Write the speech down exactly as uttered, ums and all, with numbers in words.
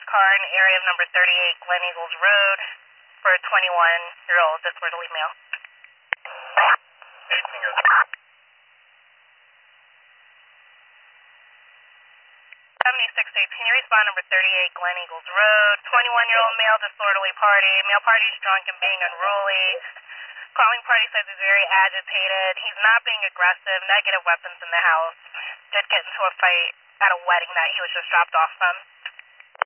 car in area of number thirty-eight Glen Eagles Road for a twenty-one-year-old disorderly male. seventy-six eighteen, you respond number thirty-eight Glen Eagles Road, twenty-one-year-old male disorderly party. Male party is drunk and being unruly. Calling party says he's very agitated. He's not being aggressive, negative weapons in the house. Did get into a fight at a wedding that he was just dropped off from.